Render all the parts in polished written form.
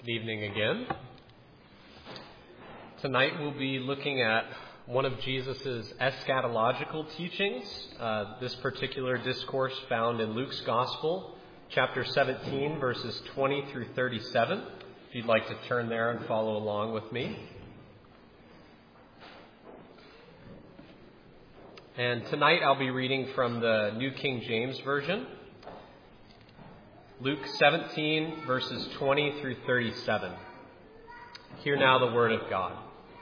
Good evening again. Tonight we'll be looking at one of Jesus' eschatological teachings, this particular discourse found in Luke's Gospel, chapter 17, verses 20 through 37. If you'd like to turn there and follow along with me. And tonight I'll be reading from the New King James Version. Luke 17, verses 20 through 37. Hear now the word of God.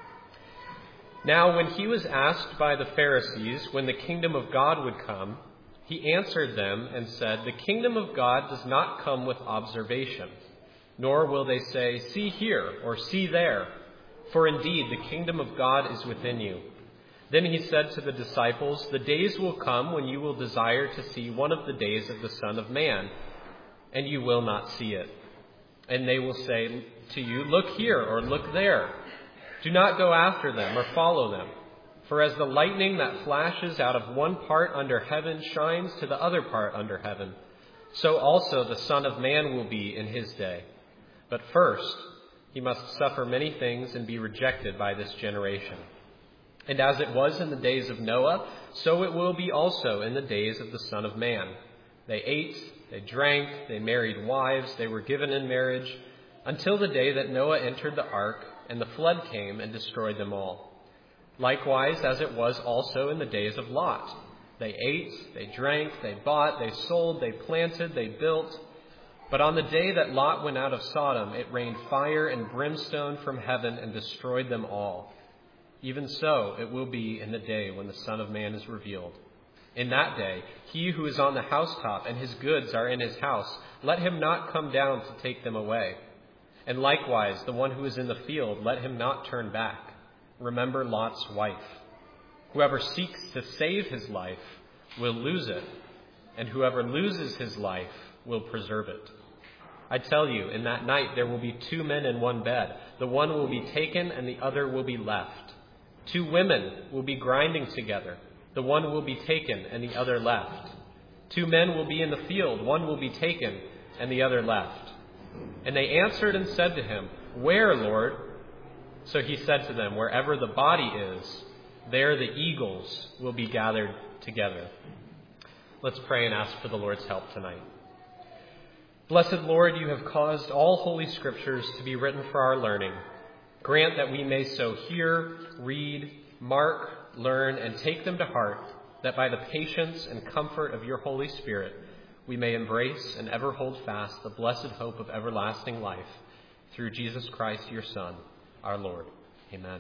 Now when he was asked by the Pharisees when the kingdom of God would come, he answered them and said, "The kingdom of God does not come with observation, nor will they say, 'See here,' or 'See there,' for indeed the kingdom of God is within you." Then he said to the disciples, "The days will come when you will desire to see one of the days of the Son of Man, and you will not see it. And they will say to you, 'Look here,' or 'Look there.' Do not go after them or follow them. For as the lightning that flashes out of one part under heaven shines to the other part under heaven, so also the Son of Man will be in his day. But first, he must suffer many things and be rejected by this generation. And as it was in the days of Noah, so it will be also in the days of the Son of Man. They ate, they drank, they married wives, they were given in marriage, until the day that Noah entered the ark, and the flood came and destroyed them all. Likewise, as it was also in the days of Lot. They ate, they drank, they bought, they sold, they planted, they built. But on the day that Lot went out of Sodom, it rained fire and brimstone from heaven and destroyed them all. Even so, it will be in the day when the Son of Man is revealed. In that day, he who is on the housetop and his goods are in his house, let him not come down to take them away. And likewise, the one who is in the field, let him not turn back. Remember Lot's wife. Whoever seeks to save his life will lose it, and whoever loses his life will preserve it. I tell you, in that night there will be two men in one bed. The one will be taken and the other will be left. Two women will be grinding together. The one will be taken and the other left. Two men will be in the field. One will be taken and the other left. And they answered and said to him, "Where, Lord?" So he said to them, "Wherever the body is, there the eagles will be gathered together." Let's pray and ask for the Lord's help tonight. Blessed Lord, you have caused all holy scriptures to be written for our learning. Grant that we may so hear, read, mark, learn, and take them to heart, that by the patience and comfort of your Holy Spirit, we may embrace and ever hold fast the blessed hope of everlasting life through Jesus Christ, your Son, our Lord. Amen.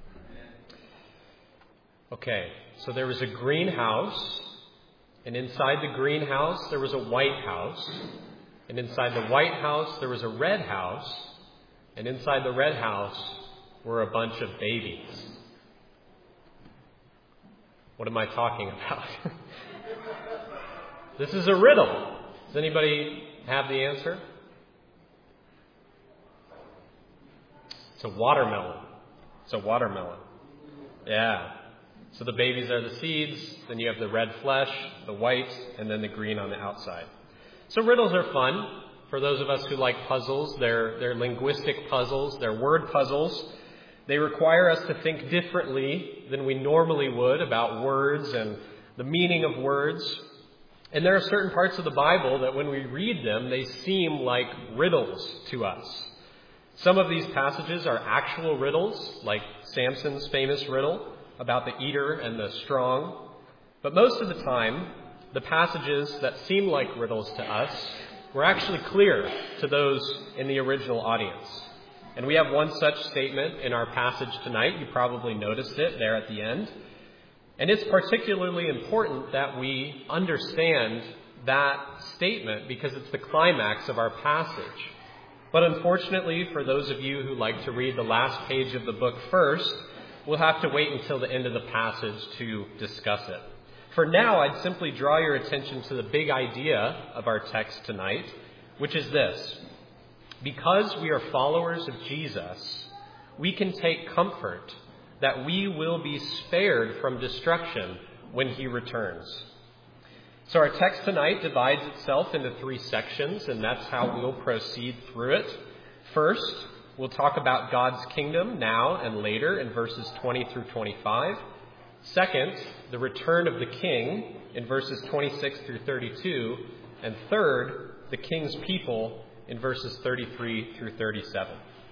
Okay, so there was a greenhouse, and inside the greenhouse there was a white house, and inside the white house there was a red house, and inside the red house were a bunch of babies. What am I talking about? This is a riddle. Does anybody have the answer? It's a watermelon. It's a watermelon. Yeah. So the babies are the seeds, then you have the red flesh, the white, and then the green on the outside. So riddles are fun for those of us who like puzzles. They're linguistic puzzles. They're word puzzles. They require us to think differently than we normally would about words and the meaning of words. And there are certain parts of the Bible that when we read them, they seem like riddles to us. Some of these passages are actual riddles, like Samson's famous riddle about the eater and the strong. But most of the time, the passages that seem like riddles to us were actually clear to those in the original audience. And we have one such statement in our passage tonight. You probably noticed it there at the end. And it's particularly important that we understand that statement because it's the climax of our passage. But unfortunately, for those of you who like to read the last page of the book first, we'll have to wait until the end of the passage to discuss it. For now, I'd simply draw your attention to the big idea of our text tonight, which is this. Because we are followers of Jesus, we can take comfort that we will be spared from destruction when he returns. So our text tonight divides itself into three sections, and that's how we'll proceed through it. First, we'll talk about God's kingdom now and later in verses 20 through 25. Second, the return of the king in verses 26 through 32. And third, the king's people in verses 33 through 37.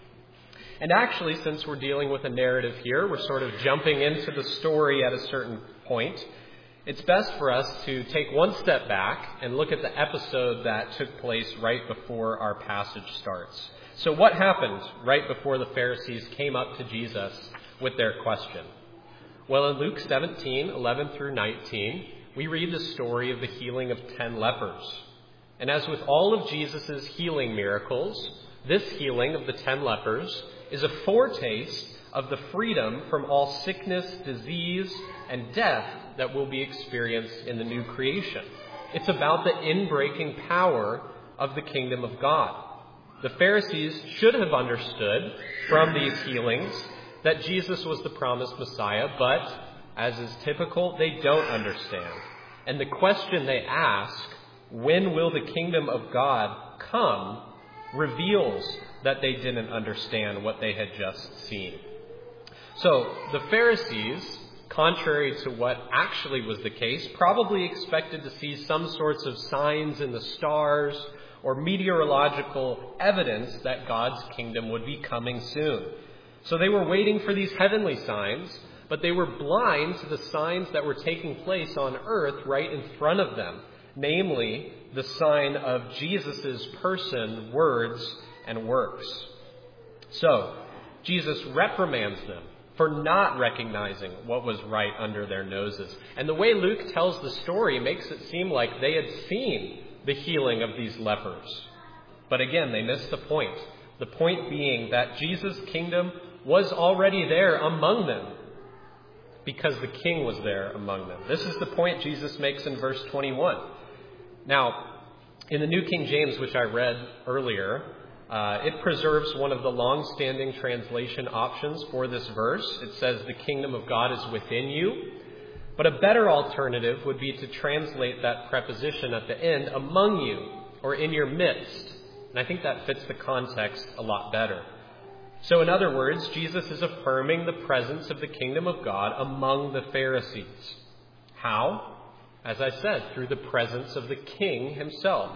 And actually, since we're dealing with a narrative here, we're sort of jumping into the story at a certain point. It's best for us to take one step back and look at the episode that took place right before our passage starts. So what happened right before the Pharisees came up to Jesus with their question? Well, in Luke 17, 11 through 19, we read the story of the healing of 10 lepers. And as with all of Jesus' healing miracles, this healing of the 10 lepers is a foretaste of the freedom from all sickness, disease, and death that will be experienced in the new creation. It's about the inbreaking power of the kingdom of God. The Pharisees should have understood from these healings that Jesus was the promised Messiah, but as is typical, they don't understand. And the question they ask, when will the kingdom of God come, reveals that they didn't understand what they had just seen. So the Pharisees, contrary to what actually was the case, probably expected to see some sorts of signs in the stars or meteorological evidence that God's kingdom would be coming soon. So they were waiting for these heavenly signs, but they were blind to the signs that were taking place on earth right in front of them, namely the sign of Jesus' person, words, and works. So Jesus reprimands them for not recognizing what was right under their noses. And the way Luke tells the story makes it seem like they had seen the healing of these lepers. But again, they missed the point. The point being that Jesus' kingdom was already there among them because the king was there among them. This is the point Jesus makes in verse 21. Now, in the New King James, which I read earlier, it preserves one of the long-standing translation options for this verse. It says, the kingdom of God is within you. But a better alternative would be to translate that preposition at the end, among you, or in your midst. And I think that fits the context a lot better. So in other words, Jesus is affirming the presence of the kingdom of God among the Pharisees. How? As I said, through the presence of the king himself.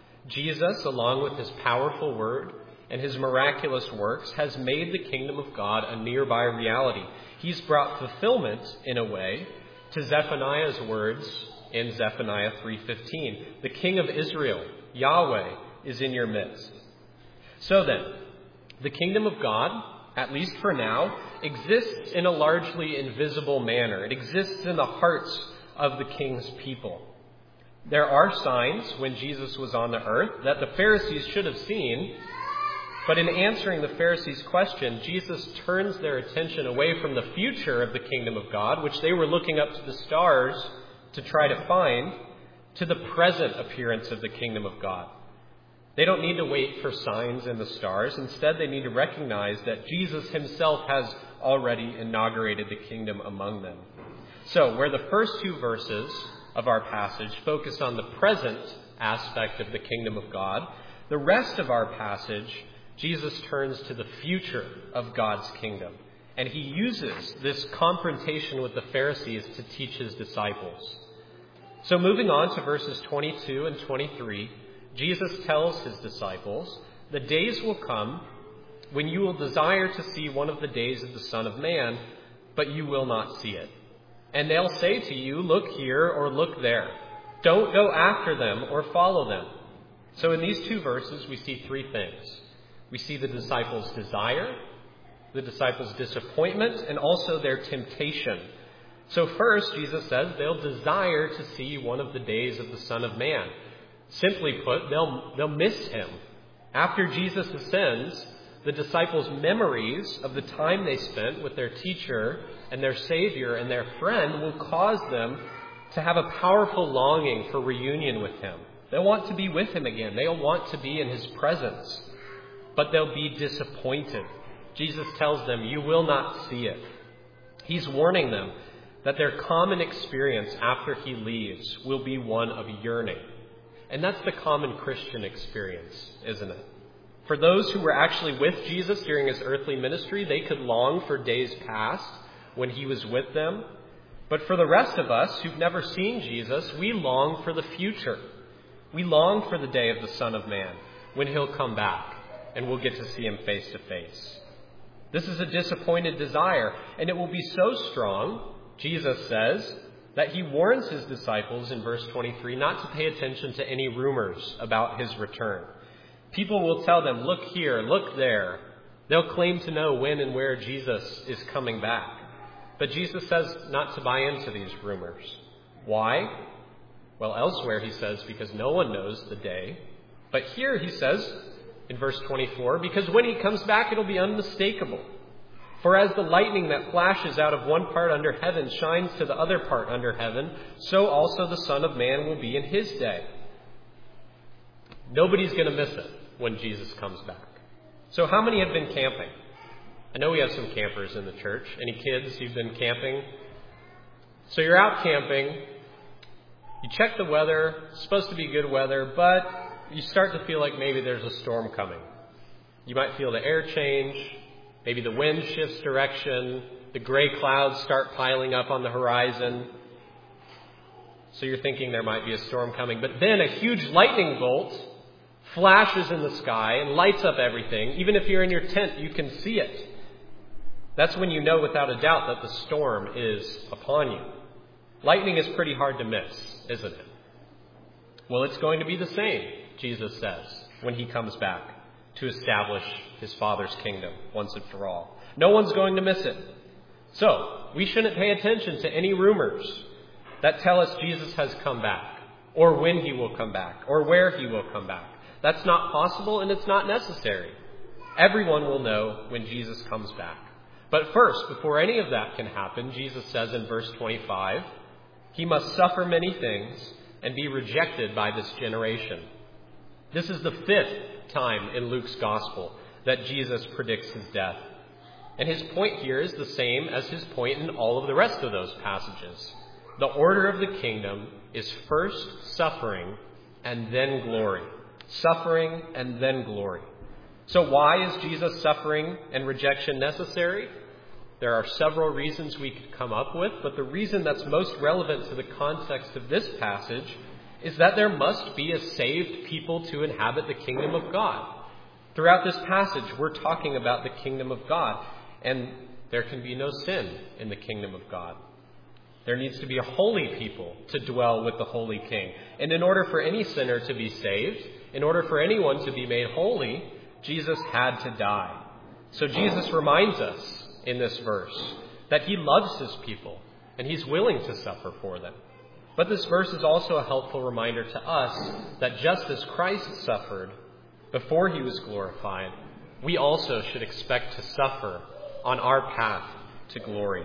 Jesus, along with his powerful word and his miraculous works, has made the kingdom of God a nearby reality. He's brought fulfillment, in a way, to Zephaniah's words in Zephaniah 3:15. The King of Israel, Yahweh, is in your midst. So then, the kingdom of God, at least for now, exists in a largely invisible manner. It exists in the hearts of the king's people. There are signs when Jesus was on the earth that the Pharisees should have seen, but in answering the Pharisees' question, Jesus turns their attention away from the future of the kingdom of God, which they were looking up to the stars to try to find, to the present appearance of the kingdom of God. They don't need to wait for signs in the stars. Instead, they need to recognize that Jesus himself has already inaugurated the kingdom among them. So, where the first two verses of our passage focus on the present aspect of the kingdom of God, the rest of our passage, Jesus turns to the future of God's kingdom. And he uses this confrontation with the Pharisees to teach his disciples. So moving on to verses 22 and 23, Jesus tells his disciples, the days will come when you will desire to see one of the days of the Son of Man, but you will not see it. And they'll say to you, look here or look there. Don't go after them or follow them. So in these two verses, we see three things. We see the disciples' desire, the disciples' disappointment, and also their temptation. So first, Jesus says they'll desire to see one of the days of the Son of Man. Simply put, they'll miss him. After Jesus ascends, the disciples' memories of the time they spent with their teacher and their Savior and their friend will cause them to have a powerful longing for reunion with him. They'll want to be with him again. They'll want to be in his presence. But they'll be disappointed. Jesus tells them, you will not see it. He's warning them that their common experience after he leaves will be one of yearning. And that's the common Christian experience, isn't it? For those who were actually with Jesus during his earthly ministry, they could long for days past when he was with them. But for the rest of us who've never seen Jesus, we long for the future. We long for the day of the Son of Man, when he'll come back and we'll get to see him face to face. This is a disappointed desire, and it will be so strong, Jesus says, that he warns his disciples in verse 23 not to pay attention to any rumors about his return. People will tell them, look here, look there. They'll claim to know when and where Jesus is coming back. But Jesus says not to buy into these rumors. Why? Well, elsewhere he says, because no one knows the day. But here he says, in verse 24, because when he comes back, it'll be unmistakable. For as the lightning that flashes out of one part under heaven shines to the other part under heaven, so also the Son of Man will be in his day. Nobody's going to miss it when Jesus comes back. So how many have been camping? I know we have some campers in the church. Any kids who've been camping? So you're out camping. You check the weather. It's supposed to be good weather, but you start to feel like maybe there's a storm coming. You might feel the air change. Maybe the wind shifts direction. The gray clouds start piling up on the horizon. So you're thinking there might be a storm coming. But then a huge lightning bolt flashes in the sky and lights up everything. Even if you're in your tent, you can see it. That's when you know without a doubt that the storm is upon you. Lightning is pretty hard to miss, isn't it? Well, it's going to be the same, Jesus says, when he comes back to establish his Father's kingdom once and for all. No one's going to miss it. So, we shouldn't pay attention to any rumors that tell us Jesus has come back, or when he will come back, or where he will come back. That's not possible, and it's not necessary. Everyone will know when Jesus comes back. But first, before any of that can happen, Jesus says in verse 25, he must suffer many things and be rejected by this generation. This is the 5th time in Luke's gospel that Jesus predicts his death. And his point here is the same as his point in all of the rest of those passages. The order of the kingdom is first suffering and then glory. Suffering and then glory. So why is Jesus' suffering and rejection necessary? There are several reasons we could come up with, but the reason that's most relevant to the context of this passage is that there must be a saved people to inhabit the kingdom of God. Throughout this passage, we're talking about the kingdom of God, and there can be no sin in the kingdom of God. There needs to be a holy people to dwell with the holy king. And in order for any sinner to be saved, in order for anyone to be made holy, Jesus had to die. So Jesus reminds us in this verse that he loves his people and he's willing to suffer for them. But this verse is also a helpful reminder to us that just as Christ suffered before he was glorified, we also should expect to suffer on our path to glory.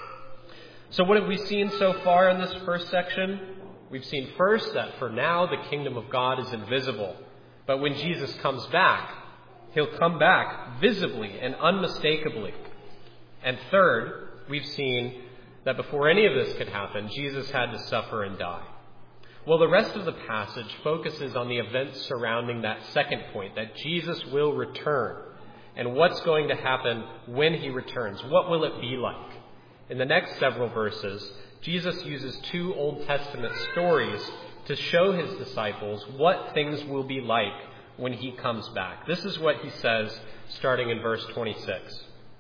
So what have we seen so far in this first section? We've seen first that for now the kingdom of God is invisible. But when Jesus comes back, he'll come back visibly and unmistakably. And third, we've seen that before any of this could happen, Jesus had to suffer and die. Well, the rest of the passage focuses on the events surrounding that second point, that Jesus will return. And what's going to happen when he returns? What will it be like? In the next several verses, Jesus uses 2 Old Testament stories to show his disciples what things will be like when he comes back. This is what he says starting in verse 26.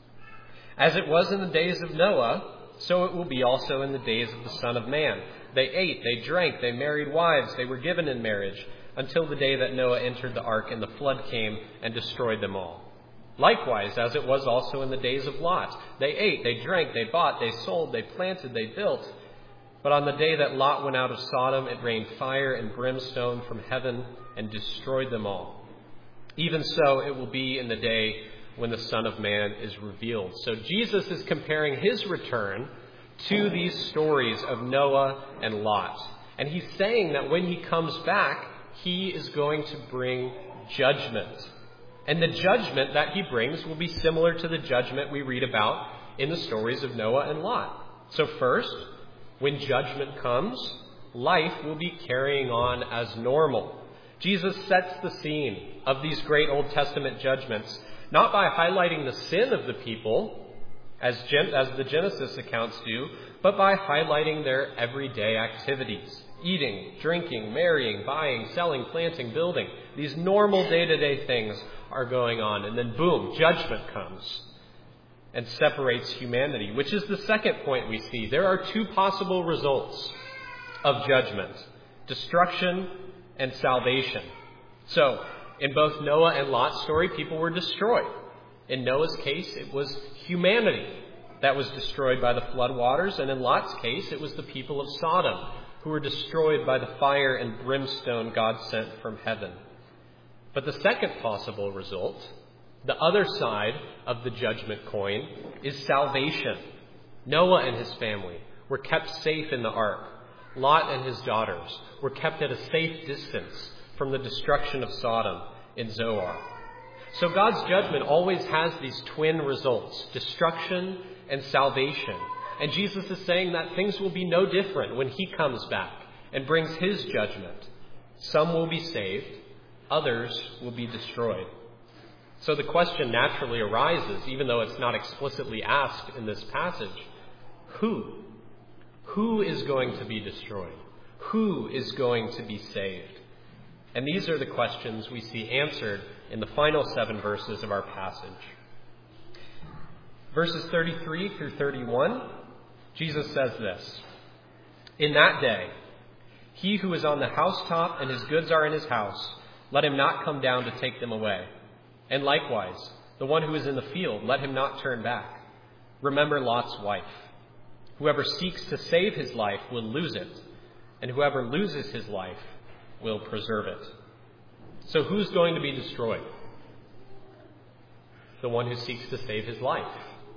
As it was in the days of Noah, so it will be also in the days of the Son of Man. They ate, they drank, they married wives, they were given in marriage, until the day that Noah entered the ark and the flood came and destroyed them all. Likewise, as it was also in the days of Lot, they ate, they drank, they bought, they sold, they planted, they built. But on the day that Lot went out of Sodom, it rained fire and brimstone from heaven and destroyed them all. Even so, it will be in the day when the Son of Man is revealed. So Jesus is comparing his return to these stories of Noah and Lot. And he's saying that when he comes back, he is going to bring judgment. And the judgment that he brings will be similar to the judgment we read about in the stories of Noah and Lot. So first, when judgment comes, life will be carrying on as normal. Jesus sets the scene of these great Old Testament judgments, not by highlighting the sin of the people, as the Genesis accounts do, but by highlighting their everyday activities. Eating, drinking, marrying, buying, selling, planting, building. These normal day-to-day things are going on. And then boom, judgment comes and separates humanity, which is the second point we see. There are two possible results of judgment: destruction and salvation. So, in both Noah and Lot's story, people were destroyed. In Noah's case, it was humanity that was destroyed by the flood waters, and in Lot's case, it was the people of Sodom who were destroyed by the fire and brimstone God sent from heaven. But the second possible result, the other side of the judgment coin, is salvation. Noah and his family were kept safe in the ark. Lot and his daughters were kept at a safe distance from the destruction of Sodom in Zoar. So God's judgment always has these twin results: destruction and salvation. And Jesus is saying that things will be no different when he comes back and brings his judgment. Some will be saved, others will be destroyed. So the question naturally arises, even though it's not explicitly asked in this passage: who? Who is going to be destroyed? Who is going to be saved? And these are the questions we see answered in the final 7 verses of our passage. Verses 33 through 31, Jesus says this: "In that day, he who is on the housetop and his goods are in his house, let him not come down to take them away. And likewise, the one who is in the field, let him not turn back. Remember Lot's wife. Whoever seeks to save his life will lose it, and whoever loses his life will preserve it." So who's going to be destroyed? The one who seeks to save his life.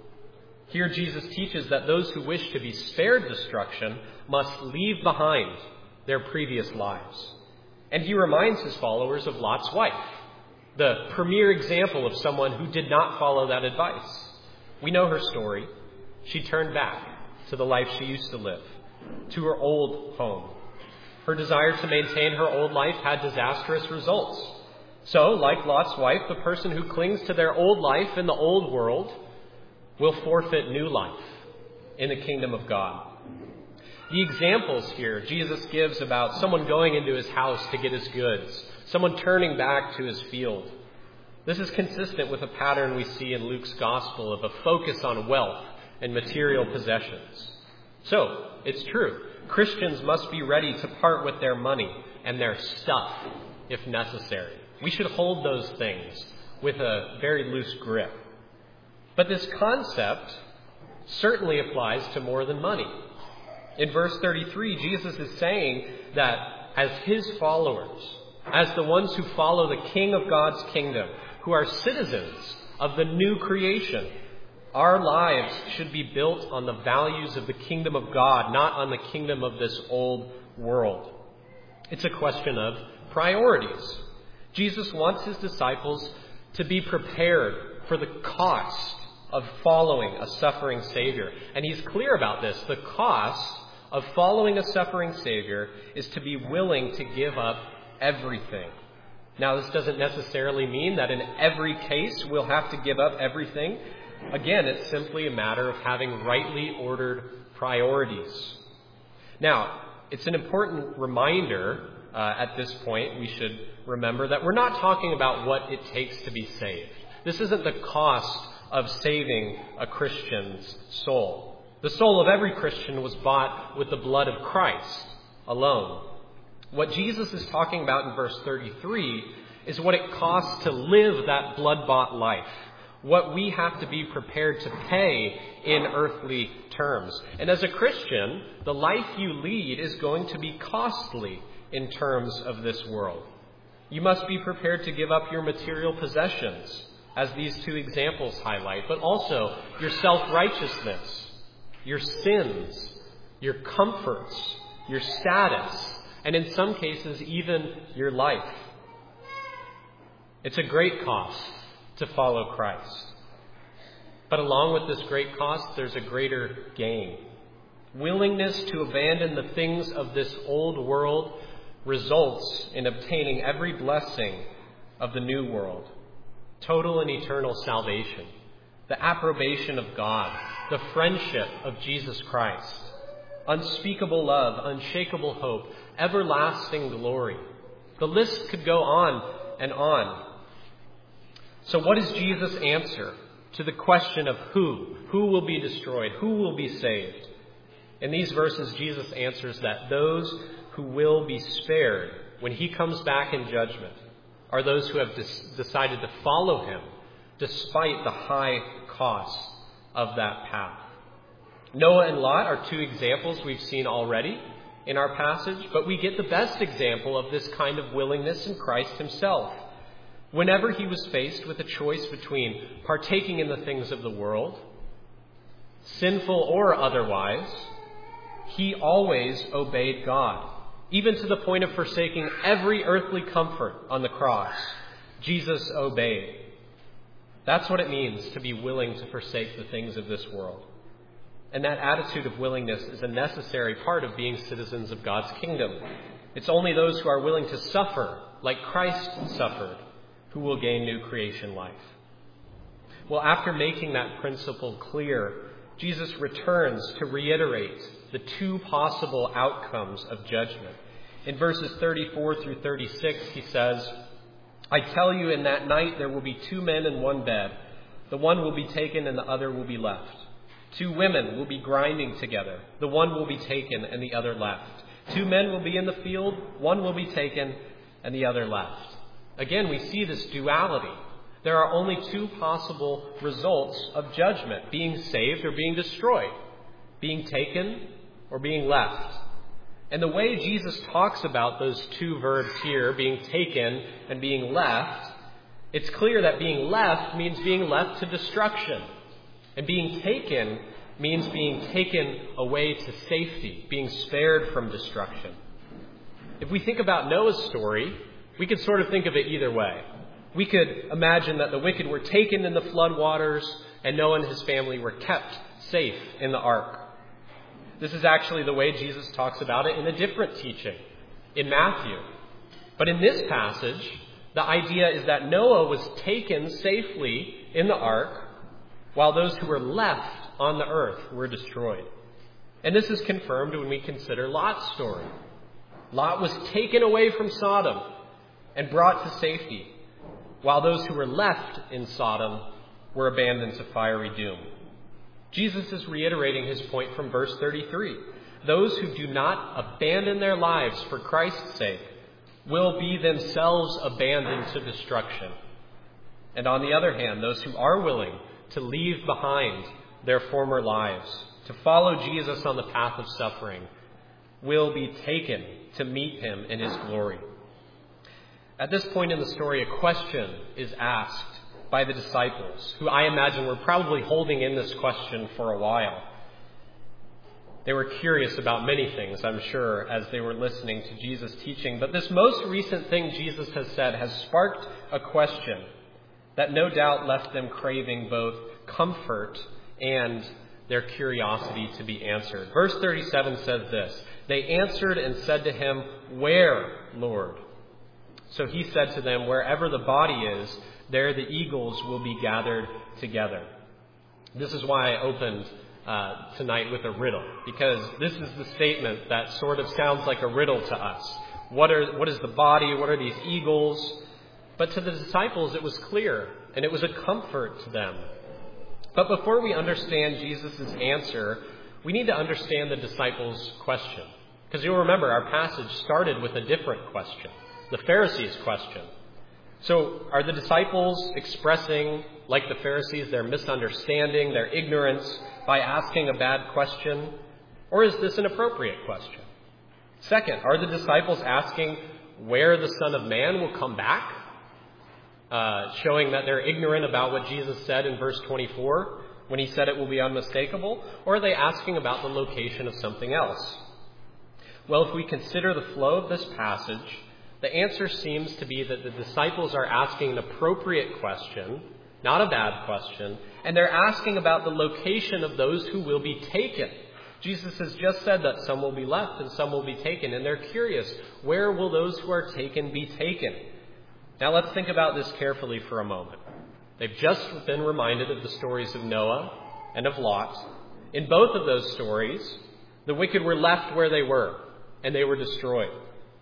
Here Jesus teaches that those who wish to be spared destruction must leave behind their previous lives. And he reminds his followers of Lot's wife, the premier example of someone who did not follow that advice. We know her story. She turned back to the life she used to live, to her old home. Her desire to maintain her old life had disastrous results. So, like Lot's wife, the person who clings to their old life in the old world will forfeit new life in the kingdom of God. The examples here Jesus gives about someone going into his house to get his goods, someone turning back to his field. This is consistent with a pattern we see in Luke's gospel of a focus on wealth and material possessions. So, it's true. Christians must be ready to part with their money and their stuff if necessary. We should hold those things with a very loose grip. But this concept certainly applies to more than money. In verse 33, Jesus is saying that as his followers, as the ones who follow the King of God's kingdom, who are citizens of the new creation, our lives should be built on the values of the kingdom of God, not on the kingdom of this old world. It's a question of priorities. Jesus wants his disciples to be prepared for the cost of following a suffering Savior. And he's clear about this. The cost of following a suffering Savior is to be willing to give up everything. Now, this doesn't necessarily mean that in every case we'll have to give up everything. Again, it's simply a matter of having rightly ordered priorities. Now, it's an important reminder at this point, we should remember that we're not talking about what it takes to be saved. This isn't the cost of saving a Christian's soul. The soul of every Christian was bought with the blood of Christ alone. What Jesus is talking about in verse 33 is what it costs to live that blood-bought life, what we have to be prepared to pay in earthly terms. And as a Christian, the life you lead is going to be costly in terms of this world. You must be prepared to give up your material possessions, as these two examples highlight, but also your self-righteousness, your sins, your comforts, your status, and in some cases, even your life. It's a great cost to follow Christ. But along with this great cost, there's a greater gain. Willingness to abandon the things of this old world results in obtaining every blessing of the new world: total and eternal salvation, the approbation of God, the friendship of Jesus Christ, unspeakable love, unshakable hope, everlasting glory. The list could go on and on. So what is Jesus' answer to the question of who? Who will be destroyed? Who will be saved? In these verses, Jesus answers that those who will be spared when he comes back in judgment are those who have decided to follow him despite the high cost of that path. Noah and Lot are two examples we've seen already in our passage, but we get the best example of this kind of willingness in Christ himself. Whenever he was faced with a choice between partaking in the things of the world, sinful or otherwise, he always obeyed God, even to the point of forsaking every earthly comfort on the cross. Jesus obeyed. That's what it means to be willing to forsake the things of this world. And that attitude of willingness is a necessary part of being citizens of God's kingdom. It's only those who are willing to suffer like Christ suffered who will gain new creation life. Well, after making that principle clear, Jesus returns to reiterate the two possible outcomes of judgment. In verses 34 through 36, he says, "I tell you, in that night there will be two men in one bed. The one will be taken and the other will be left. Two women will be grinding together. The one will be taken and the other left. Two men will be in the field. One will be taken and the other left." Again, we see this duality. There are only two possible results of judgment: being saved or being destroyed, being taken or being left. And the way Jesus talks about those two verbs here, being taken and being left, it's clear that being left means being left to destruction. And being taken means being taken away to safety, being spared from destruction. If we think about Noah's story, we could sort of think of it either way. We could imagine that the wicked were taken in the flood waters and Noah and his family were kept safe in the ark. This is actually the way Jesus talks about it in a different teaching in Matthew. But in this passage, the idea is that Noah was taken safely in the ark while those who were left on the earth were destroyed. And this is confirmed when we consider Lot's story. Lot was taken away from Sodom and brought to safety, while those who were left in Sodom were abandoned to fiery doom. Jesus is reiterating his point from verse 33. Those who do not abandon their lives for Christ's sake will be themselves abandoned to destruction. And on the other hand, those who are willing to leave behind their former lives, to follow Jesus on the path of suffering, will be taken to meet him in his glory. At this point in the story, a question is asked by the disciples, who I imagine were probably holding in this question for a while. They were curious about many things, I'm sure, as they were listening to Jesus' teaching. But this most recent thing Jesus has said has sparked a question that no doubt left them craving both comfort and their curiosity to be answered. Verse 37 says this: "They answered and said to him, 'Where, Lord?' So he said to them, 'Wherever the body is, there the eagles will be gathered together.'" This is why I opened tonight with a riddle, because this is the statement that sort of sounds like a riddle to us. What is the body? What are these eagles? But to the disciples, it was clear, and it was a comfort to them. But before we understand Jesus' answer, we need to understand the disciples' question. Because you'll remember our passage started with a different question, the Pharisees' question. So are the disciples expressing, like the Pharisees, their misunderstanding, their ignorance by asking a bad question? Or is this an appropriate question? Second, are the disciples asking where the Son of Man will come back? Showing that they're ignorant about what Jesus said in verse 24 when he said it will be unmistakable? Or are they asking about the location of something else? Well, if we consider the flow of this passage, the answer seems to be that the disciples are asking an appropriate question, not a bad question, and they're asking about the location of those who will be taken. Jesus has just said that some will be left and some will be taken, and they're curious, where will those who are taken be taken? Now let's think about this carefully for a moment. They've just been reminded of the stories of Noah and of Lot. In both of those stories, the wicked were left where they were, and they were destroyed.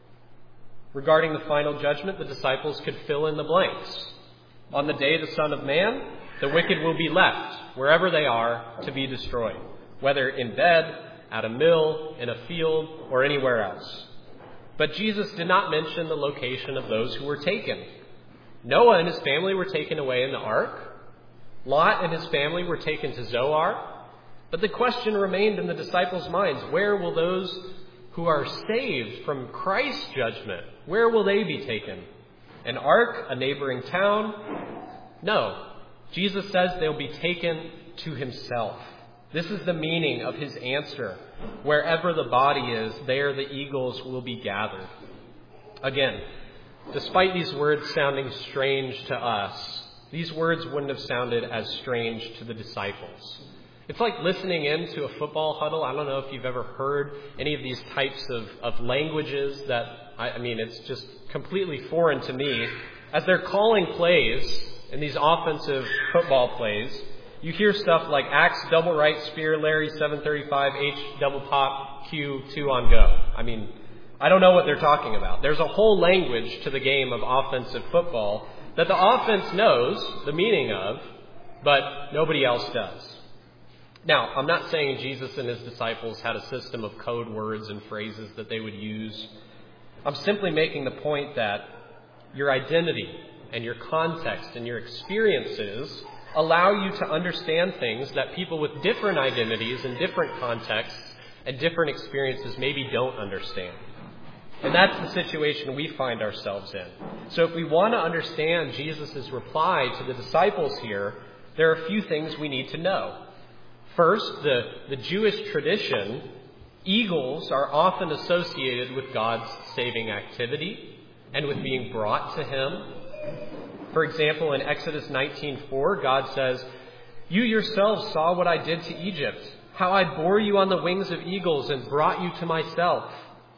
Regarding the final judgment, the disciples could fill in the blanks. On the day of the Son of Man, the wicked will be left wherever they are to be destroyed, whether in bed, at a mill, in a field, or anywhere else. But Jesus did not mention the location of those who were taken. Noah and his family were taken away in the ark. Lot and his family were taken to Zoar. But the question remained in the disciples' minds, where will those who are saved from Christ's judgment, where will they be taken? An ark, a neighboring town? No. Jesus says they'll be taken to himself. This is the meaning of his answer. Wherever the body is, there the eagles will be gathered. Again, despite these words sounding strange to us, these words wouldn't have sounded as strange to the disciples. It's like listening in to a football huddle. I don't know if you've ever heard any of these types of languages that, it's just completely foreign to me. As they're calling plays in these offensive football plays, you hear stuff like Axe, double right, spear, Larry, 735, H, double pop, Q, 2 on go. I don't know what they're talking about. There's a whole language to the game of offensive football that the offense knows the meaning of, but nobody else does. Now, I'm not saying Jesus and his disciples had a system of code words and phrases that they would use. I'm simply making the point that your identity and your context and your experiences allow you to understand things that people with different identities and different contexts and different experiences maybe don't understand. And that's the situation we find ourselves in. So if we want to understand Jesus' reply to the disciples here, there are a few things we need to know. First, the Jewish tradition, eagles are often associated with God's saving activity and with being brought to him. For example, in Exodus 19:4, God says, "You yourselves saw what I did to Egypt, how I bore you on the wings of eagles and brought you to myself."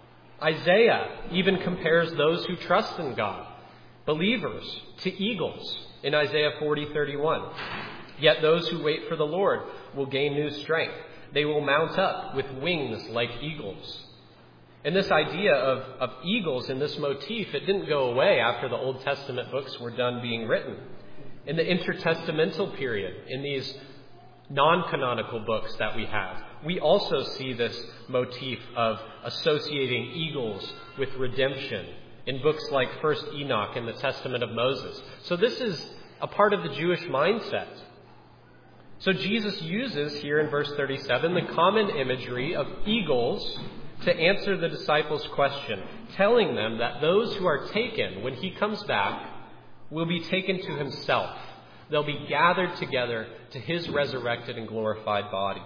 Isaiah even compares those who trust in God, believers, to eagles in Isaiah 40:31. "Yet those who wait for the Lord will gain new strength. They will mount up with wings like eagles." And this idea of eagles in this motif, it didn't go away after the Old Testament books were done being written. In the intertestamental period, in these non-canonical books that we have, we also see this motif of associating eagles with redemption in books like 1 Enoch and the Testament of Moses. So this is a part of the Jewish mindset. So Jesus uses here in verse 37 the common imagery of eagles to answer the disciples' question, telling them that those who are taken, when he comes back, will be taken to himself. They'll be gathered together to his resurrected and glorified body.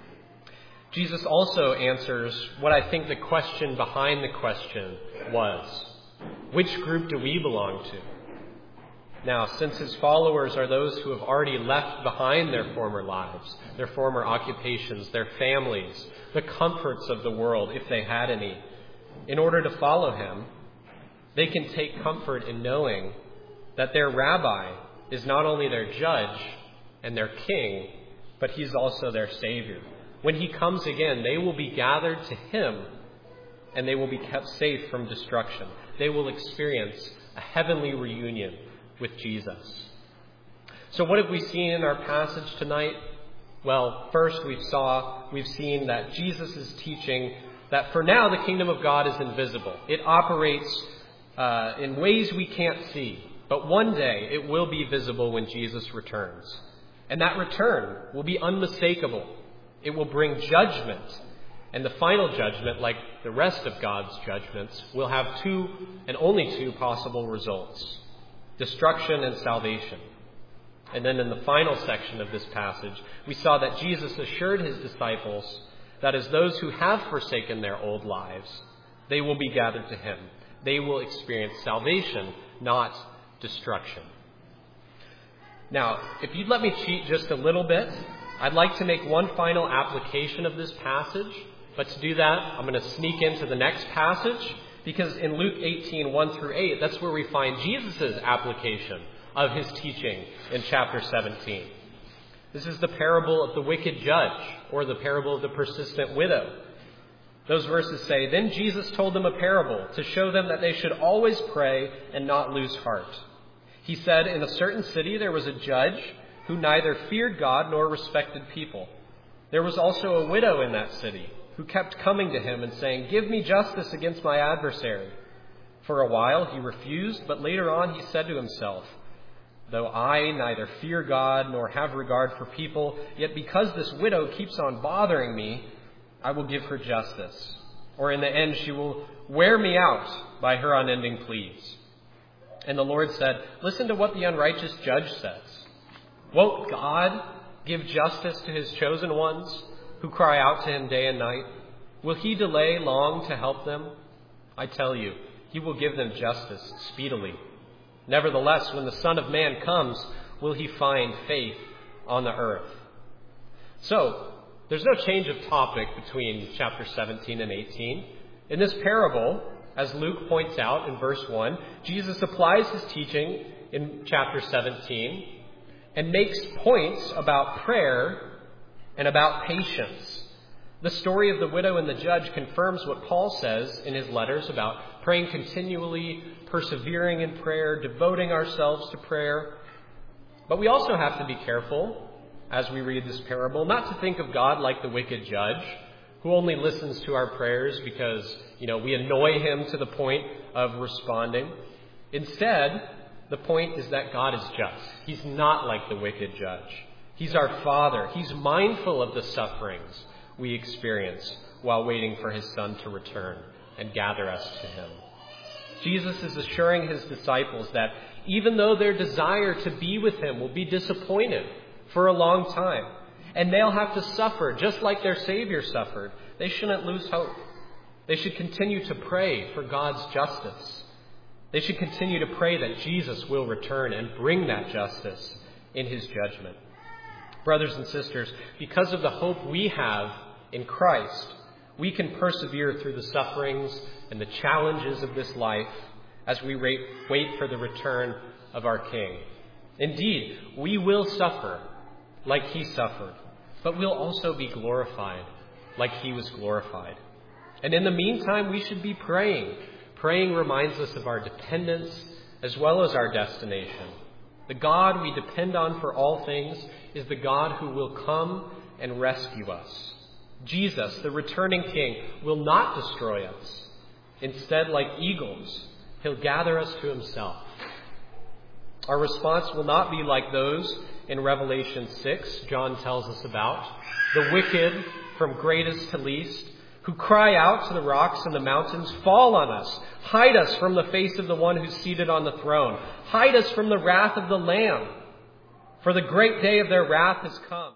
Jesus also answers what I think the question behind the question was. Which group do we belong to? Now, since his followers are those who have already left behind their former lives, their former occupations, their families, the comforts of the world, if they had any, in order to follow him, they can take comfort in knowing that their rabbi is not only their judge and their king, but he's also their savior. When he comes again, they will be gathered to him and they will be kept safe from destruction. They will experience a heavenly reunion with Jesus. So what have we seen in our passage tonight? Well, first we've seen that Jesus is teaching that for now the kingdom of God is invisible. It operates in ways we can't see, but one day it will be visible when Jesus returns. And that return will be unmistakable. It will bring judgment. And the final judgment, like the rest of God's judgments, will have two and only two possible results: destruction and salvation. And then in the final section of this passage, we saw that Jesus assured his disciples that as those who have forsaken their old lives, they will be gathered to him. They will experience salvation, not destruction. Now, if you'd let me cheat just a little bit, I'd like to make one final application of this passage, but to do that, I'm going to sneak into the next passage, because in Luke 18, 1 through 8, that's where we find Jesus' application of his teaching in chapter 17. This is the parable of the wicked judge, or the parable of the persistent widow. Those verses say, "Then Jesus told them a parable to show them that they should always pray and not lose heart. He said, in a certain city there was a judge who neither feared God nor respected people. There was also a widow in that city who kept coming to him and saying, 'Give me justice against my adversary.' For a while he refused, but later on he said to himself, 'Though I neither fear God nor have regard for people, yet because this widow keeps on bothering me, I will give her justice. Or in the end she will wear me out by her unending pleas.' And the Lord said, 'Listen to what the unrighteous judge says. Won't God give justice to his chosen ones who cry out to him day and night? Will he delay long to help them? I tell you, he will give them justice speedily. Nevertheless, when the Son of Man comes, will he find faith on the earth?'" So, there's no change of topic between chapter 17 and 18. In this parable, as Luke points out in verse 1, Jesus applies his teaching in chapter 17 and makes points about prayer and about patience. The story of the widow and the judge confirms what Paul says in his letters about praying continually, persevering in prayer, devoting ourselves to prayer. But we also have to be careful, as we read this parable, not to think of God like the wicked judge, who only listens to our prayers because, we annoy him to the point of responding. Instead, the point is that God is just. He's not like the wicked judge. He's our Father. He's mindful of the sufferings we experience while waiting for his Son to return and gather us to him. Jesus is assuring his disciples that even though their desire to be with him will be disappointed for a long time, and they'll have to suffer just like their Savior suffered, they shouldn't lose hope. They should continue to pray for God's justice. They should continue to pray that Jesus will return and bring that justice in his judgment. Brothers and sisters, because of the hope we have in Christ, we can persevere through the sufferings and the challenges of this life as we wait for the return of our King. Indeed, we will suffer like he suffered, but we'll also be glorified like he was glorified. And in the meantime, we should be praying. Praying reminds us of our dependence as well as our destination. The God we depend on for all things is the God who will come and rescue us. Jesus, the returning King, will not destroy us. Instead, like eagles, he'll gather us to himself. Our response will not be like those in Revelation 6 John tells us about, the wicked from greatest to least, who cry out to the rocks and the mountains, "Fall on us, hide us from the face of the one who's seated on the throne, hide us from the wrath of the Lamb, for the great day of their wrath has come."